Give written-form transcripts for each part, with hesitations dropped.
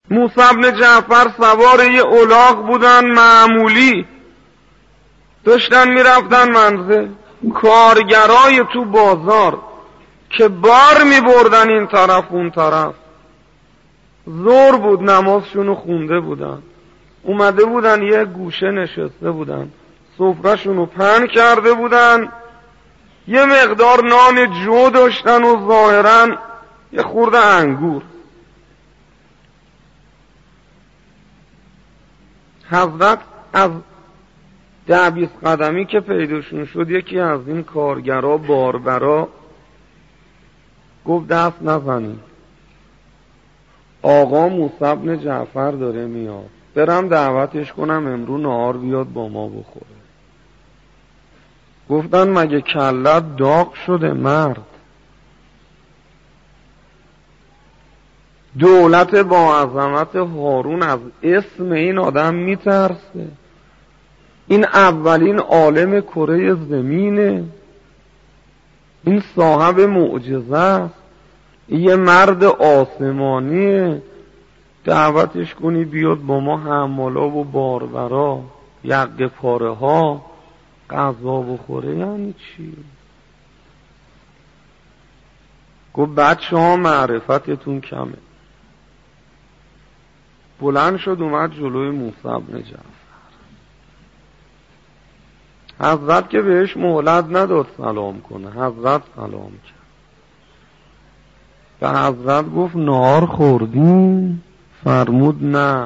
موسی بن جعفر سوار یه الاغ بودن معمولی، داشتن میرفتن منزل. کارگرای تو بازار که بار میبردن این طرف اون طرف، ظهر بود نمازشونو خونده بودن، اومده بودن یه گوشه نشسته بودن، سفرهشونو پهن کرده بودن، یه مقدار نان جو داشتن و ظاهرا یه خورده انگور. حضرت از 10-20 قدمی که پیداشون شد، یکی از این کارگرا باربرا گفت دست نزنید، آقا موسی بن جعفر داره میاد، برم دعوتش کنم امرو نهار بیاد با ما بخوره. گفتن مگه کلت داغ شده مرد؟ دولت با عظمت هارون از اسم این آدم میترسه، این اولین عالم کره زمینه، این صاحب معجزه است، یه مرد آسمانیه، دعوتش کنی بیاد با ما حمالا و باربرا یقه پاره ها غذا بخوره یعنی چی؟ گفت بچه ها معرفتتون کمه. بلند شد اومد جلوی موسی بن جعفر. حضرت که بهش مهلت نداد سلام کنه، حضرت سلام کرد. به حضرت گفت نهار خوردین؟ فرمود نه.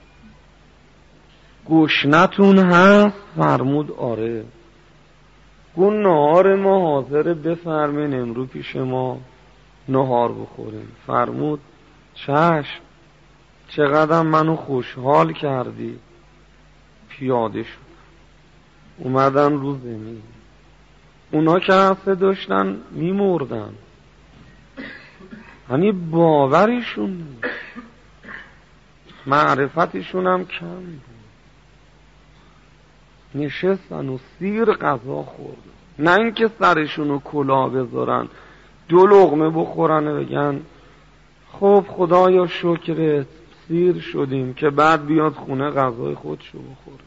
گشنتون هست؟ فرمود آره. گفت نهار ما حاضره، بفرمین امرو پیش ما نهار بخوریم. فرمود چشم، چقدر منو خوشحال کردی. پیاده شد اومدن رو زمین. اونا که هسته داشتن میمردن، یعنی باوریشون نیست، معرفتشون هم کم بود. نشستن و سیر غذا خوردن، نه اینکه سرشونو کلاه بذارن 2 لقمه بخورن و بگن خب خدایا شکرت سیر شدیم، که بعد بیاد خونه غذای خودشو بخوره.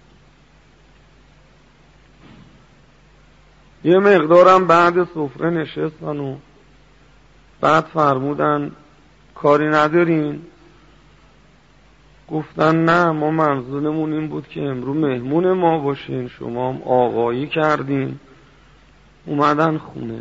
یه مقدارم بعد سفره نشستن و بعد فرمودن کاری ندارین؟ گفتن نه، ما منظورمون این بود که امرو مهمون ما باشین، شما هم آقایی کردین. اومدن خونه.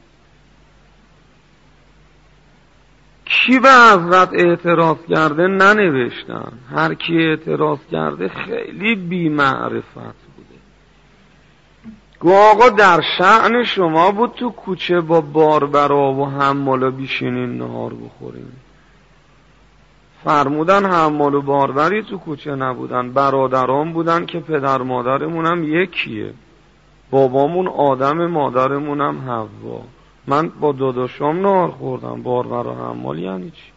کی به حضرت اعتراض کرده ننوشتن، هر کی اعتراض کرده خیلی بی معرفت بوده. گو آقا در شأن شما بود تو کوچه با باربرا و حمالا بیشینین نهار بخورین. فرمودن حمال و باربری تو کوچه نبودن، برادران بودن که پدر مادرمونم یکیه، بابامون آدم مادرمونم حوا. من با داداشام نهار خوردم، باربر و حمال یعنی چی؟